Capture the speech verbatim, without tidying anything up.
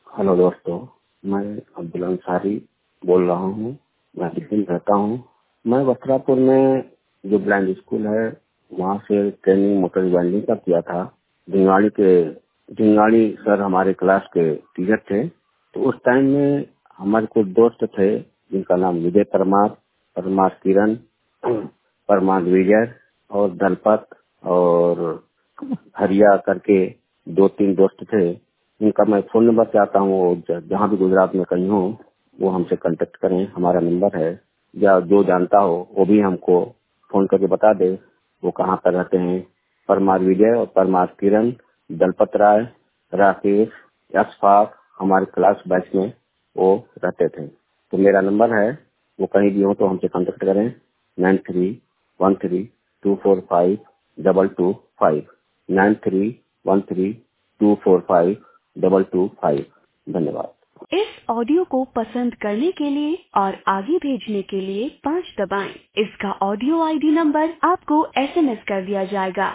Hello दोस्तों, मैं अब्दुल अंसारी बोल रहा हूँ। मैं दिल्ली में रहता हूँ। मैं वस्त्रापुर में जो ब्लाइंड स्कूल है वहाँ से ट्रेनिंग मोटर वेल्डिंग का किया था। ढिंगाड़ी के ढिंगाड़ी सर हमारे क्लास के टीचर थे। तो उस टाइम में हमारे कुछ दोस्त थे जिनका नाम विजय परमार, परमार किरण, परमार विजय और दलपत और हरिया करके दो तीन दोस्त थे। इनका मैं फोन नंबर चाहता हूँ, वो ज- जहाँ भी गुजरात में कहीं हो वो हमसे कांटेक्ट करें। हमारा नंबर है, या जो जानता हो वो भी हमको फोन करके बता दे वो कहाँ पर रहते हैं। परमार विजय और परमार किरण, दलपत राय, राकेश, अशफाक हमारे क्लास बैच में वो रहते थे। तो मेरा नंबर है, वो कहीं भी हो तो हमसे कांटेक्ट करें। Nine three one three two four five double two five nine three one three two four five double two five. धन्यवाद। इस ऑडियो को पसंद करने के लिए और आगे भेजने के लिए पाँच दबाएं। इसका ऑडियो आईडी नंबर आपको एसएमएस कर दिया जाएगा।